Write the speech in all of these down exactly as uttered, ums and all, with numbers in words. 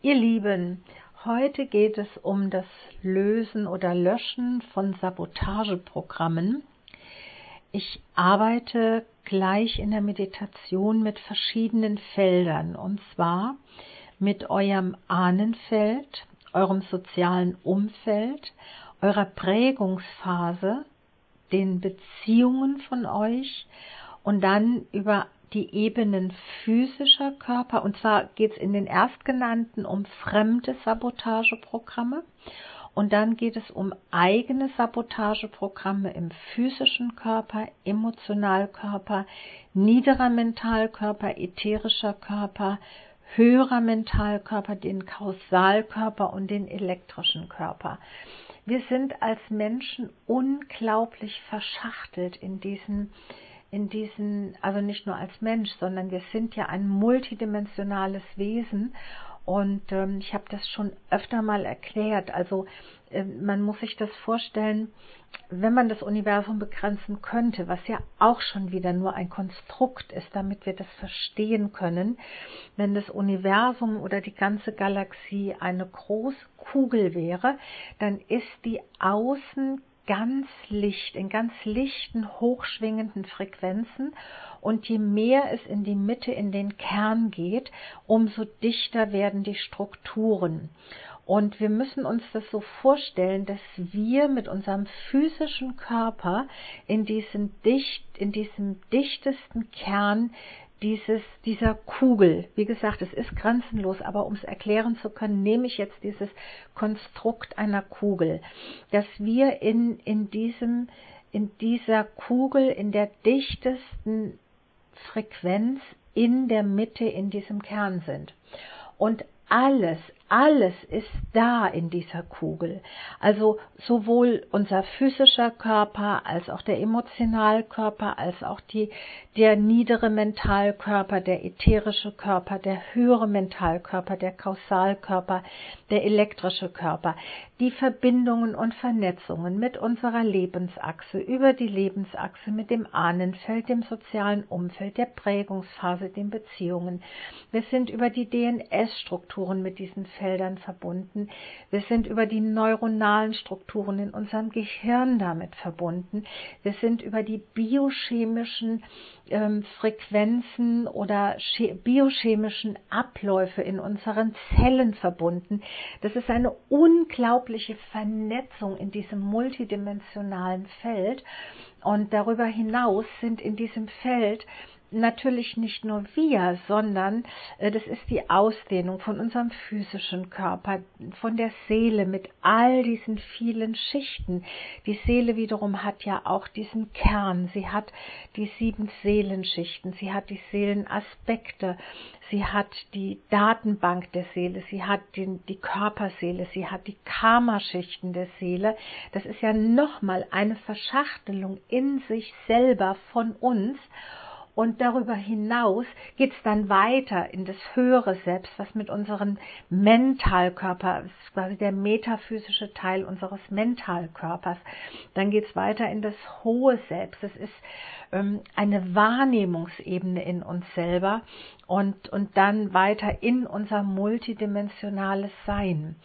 Ihr Lieben, heute geht es um das Lösen oder Löschen von Sabotageprogrammen. Ich arbeite gleich in der Meditation mit verschiedenen Feldern, und zwar mit eurem Ahnenfeld, eurem sozialen Umfeld, eurer Prägungsphase, den Beziehungen von euch und dann über die Ebenen physischer Körper, und zwar geht es in den erstgenannten um fremde Sabotageprogramme und dann geht es um eigene Sabotageprogramme im physischen Körper, Emotionalkörper, niederer Mentalkörper, ätherischer Körper, höherer Mentalkörper, den Kausalkörper und den elektrischen Körper. Wir sind als Menschen unglaublich verschachtelt in diesen in diesen, also nicht nur als Mensch, sondern wir sind ja ein multidimensionales Wesen und ähm, ich habe das schon öfter mal erklärt. Also äh, man muss sich das vorstellen, wenn man das Universum begrenzen könnte, was ja auch schon wieder nur ein Konstrukt ist, damit wir das verstehen können, wenn das Universum oder die ganze Galaxie eine große Kugel wäre, dann ist die außen ganz licht, in ganz lichten, hochschwingenden Frequenzen, und je mehr es in die Mitte, in den Kern geht, umso dichter werden die Strukturen. Und wir müssen uns das so vorstellen, dass wir mit unserem physischen Körper in diesem, dicht, in diesem dichtesten Kern Dieses, dieser Kugel, wie gesagt, es ist grenzenlos, aber um es erklären zu können, nehme ich jetzt dieses Konstrukt einer Kugel, dass wir in, in, diesem, in dieser Kugel, in der dichtesten Frequenz in der Mitte in diesem Kern sind. Und alles, alles ist da in dieser Kugel. Also sowohl unser physischer Körper, als auch der Emotionalkörper, als auch die, der niedere Mentalkörper, der ätherische Körper, der höhere Mentalkörper, der Kausalkörper, der elektrische Körper. Die Verbindungen und Vernetzungen mit unserer Lebensachse, über die Lebensachse, mit dem Ahnenfeld, dem sozialen Umfeld, der Prägungsphase, den Beziehungen. Wir sind über die D N S-Strukturen mit diesen Feldern verbunden. Wir sind über die neuronalen Strukturen in unserem Gehirn damit verbunden. Wir sind über die biochemischen ähm, Frequenzen oder biochemischen Abläufe in unseren Zellen verbunden. Das ist eine unglaubliche Vernetzung in diesem multidimensionalen Feld. Und darüber hinaus sind in diesem Feld natürlich nicht nur wir, sondern äh, das ist die Ausdehnung von unserem physischen Körper, von der Seele mit all diesen vielen Schichten. Die Seele wiederum hat ja auch diesen Kern, sie hat die sieben Seelenschichten, sie hat die Seelenaspekte, sie hat die Datenbank der Seele, sie hat den, die Körperseele, sie hat die Karmaschichten der Seele. Das ist ja nochmal eine Verschachtelung in sich selber von uns. Und darüber hinaus geht es dann weiter in das höhere Selbst, was mit unserem Mentalkörper, das ist quasi der metaphysische Teil unseres Mentalkörpers. Dann geht es weiter in das hohe Selbst, das ist ähm, eine Wahrnehmungsebene in uns selber und, und dann weiter in unser multidimensionales Sein.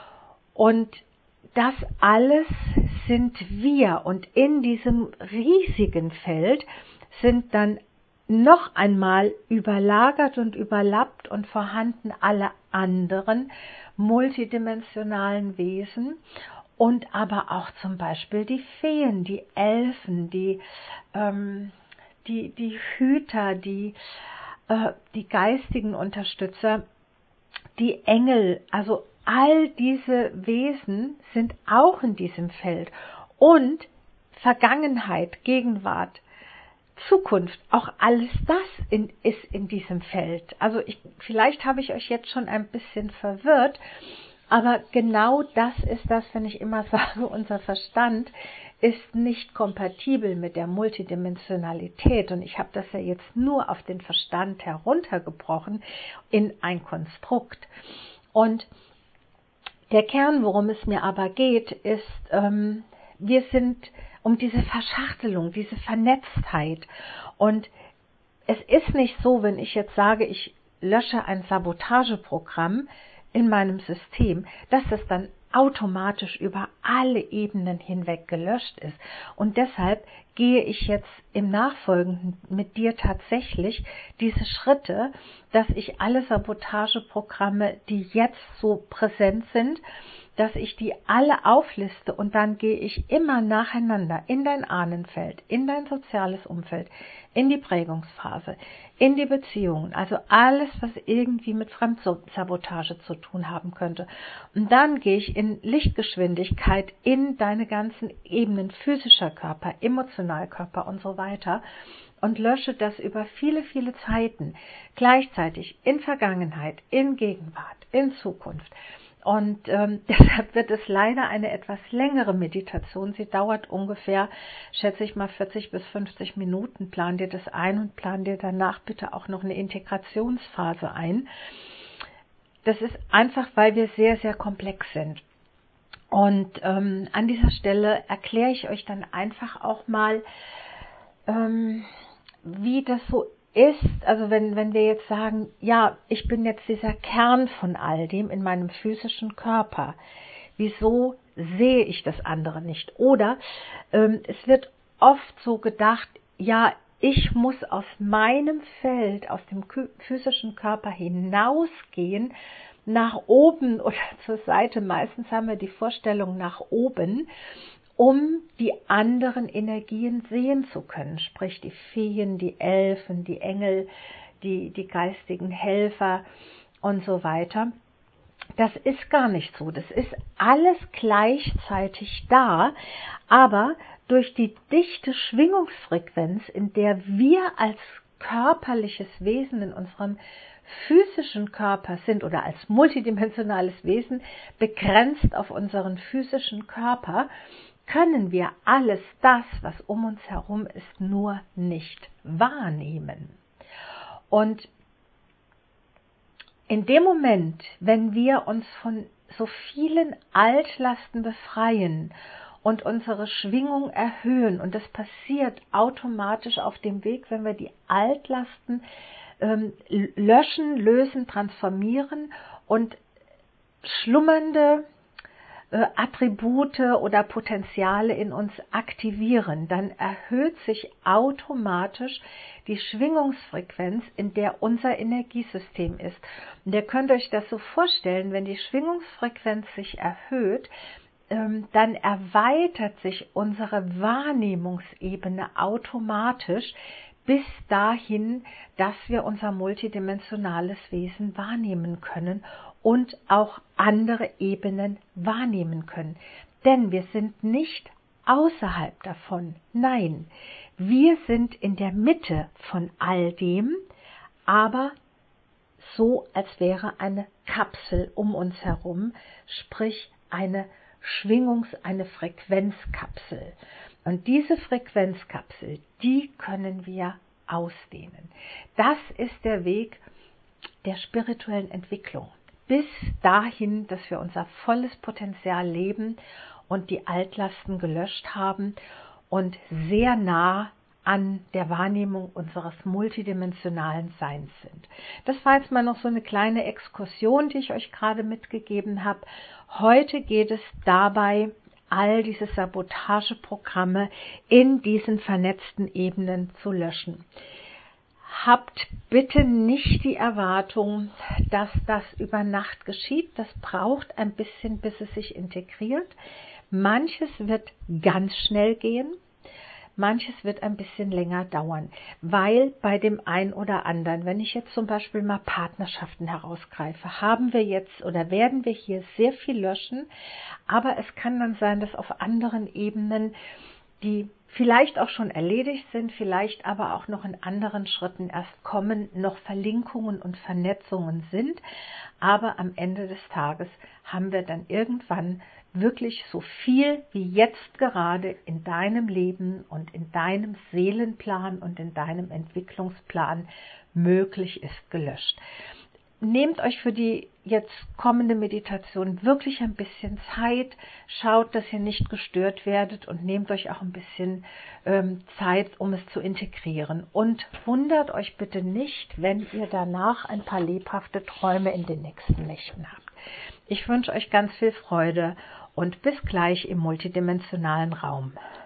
Und das alles sind wir, und in diesem riesigen Feld sind dann noch einmal überlagert und überlappt und vorhanden alle anderen multidimensionalen Wesen und aber auch zum Beispiel die Feen, die Elfen, die, ähm, die, die Hüter, die, äh, die geistigen Unterstützer, die Engel, also all diese Wesen sind auch in diesem Feld, und Vergangenheit, Gegenwart, Zukunft, auch alles das in, ist in diesem Feld. Also ich, vielleicht habe ich euch jetzt schon ein bisschen verwirrt, aber genau das ist das, wenn ich immer sage, unser Verstand ist nicht kompatibel mit der Multidimensionalität, und ich habe das ja jetzt nur auf den Verstand heruntergebrochen in ein Konstrukt. Und der Kern, worum es mir aber geht, ist, ähm, wir sind um diese Verschachtelung, diese Vernetztheit. Und es ist nicht so, wenn ich jetzt sage, ich lösche ein Sabotageprogramm, in meinem System, dass das dann automatisch über alle Ebenen hinweg gelöscht ist. Und deshalb gehe ich jetzt im Nachfolgenden mit dir tatsächlich diese Schritte, dass ich alle Sabotageprogramme, die jetzt so präsent sind, dass ich die alle aufliste und dann gehe ich immer nacheinander in dein Ahnenfeld, in dein soziales Umfeld, in die Prägungsphase, in die Beziehungen, also alles, was irgendwie mit Fremdsabotage zu tun haben könnte. Und dann gehe ich in Lichtgeschwindigkeit in deine ganzen Ebenen, physischer Körper, Emotionalkörper und so weiter und lösche das über viele, viele Zeiten, gleichzeitig in Vergangenheit, in Gegenwart, in Zukunft. Und ähm, deshalb wird es leider eine etwas längere Meditation. Sie dauert ungefähr, schätze ich mal, vierzig bis fünfzig Minuten. Plan dir das ein und plan dir danach bitte auch noch eine Integrationsphase ein. Das ist einfach, weil wir sehr, sehr komplex sind. Und ähm, an dieser Stelle erkläre ich euch dann einfach auch mal, ähm, wie das so ist. ist, also wenn, wenn wir jetzt sagen, ja, ich bin jetzt dieser Kern von all dem in meinem physischen Körper, wieso sehe ich das andere nicht? Oder ähm, es wird oft so gedacht, ja, ich muss aus meinem Feld, aus dem physischen Körper hinausgehen, nach oben oder zur Seite, meistens haben wir die Vorstellung nach oben, um die anderen Energien sehen zu können, sprich die Feen, die Elfen, die Engel, die, die geistigen Helfer und so weiter. Das ist gar nicht so. Das ist alles gleichzeitig da, aber durch die dichte Schwingungsfrequenz, in der wir als körperliches Wesen in unserem physischen Körper sind oder als multidimensionales Wesen begrenzt auf unseren physischen Körper, können wir alles das, was um uns herum ist, nur nicht wahrnehmen. Und in dem Moment, wenn wir uns von so vielen Altlasten befreien und unsere Schwingung erhöhen, und das passiert automatisch auf dem Weg, wenn wir die Altlasten ähm, löschen, lösen, transformieren und schlummernde Attribute oder Potenziale in uns aktivieren, dann erhöht sich automatisch die Schwingungsfrequenz, in der unser Energiesystem ist. Und ihr könnt euch das so vorstellen, wenn die Schwingungsfrequenz sich erhöht, dann erweitert sich unsere Wahrnehmungsebene automatisch bis dahin, dass wir unser multidimensionales Wesen wahrnehmen können und auch andere Ebenen wahrnehmen können. Denn wir sind nicht außerhalb davon. Nein, wir sind in der Mitte von all dem, aber so, als wäre eine Kapsel um uns herum, sprich eine Schwingungs-, eine Frequenzkapsel. Und diese Frequenzkapsel, die können wir ausdehnen. Das ist der Weg der spirituellen Entwicklung. Bis dahin, dass wir unser volles Potenzial leben und die Altlasten gelöscht haben und sehr nah an der Wahrnehmung unseres multidimensionalen Seins sind. Das war jetzt mal noch so eine kleine Exkursion, die ich euch gerade mitgegeben habe. Heute geht es dabei, all diese Sabotageprogramme in diesen vernetzten Ebenen zu löschen. Habt bitte nicht die Erwartung, dass das über Nacht geschieht. Das braucht ein bisschen, bis es sich integriert. Manches wird ganz schnell gehen. Manches wird ein bisschen länger dauern, weil bei dem einen oder anderen, wenn ich jetzt zum Beispiel mal Partnerschaften herausgreife, haben wir jetzt oder werden wir hier sehr viel löschen, aber es kann dann sein, dass auf anderen Ebenen, die vielleicht auch schon erledigt sind, vielleicht aber auch noch in anderen Schritten erst kommen, noch Verlinkungen und Vernetzungen sind, aber am Ende des Tages haben wir dann irgendwann wirklich so viel wie jetzt gerade in deinem Leben und in deinem Seelenplan und in deinem Entwicklungsplan möglich ist, gelöscht. nehmt euch für die jetzt kommende Meditation wirklich ein bisschen Zeit, schaut, dass ihr nicht gestört werdet und nehmt euch auch ein bisschen ähm, Zeit, um es zu integrieren. Und wundert euch bitte nicht, wenn ihr danach ein paar lebhafte Träume in den nächsten Nächten habt. Ich wünsche euch ganz viel Freude und bis gleich im multidimensionalen Raum.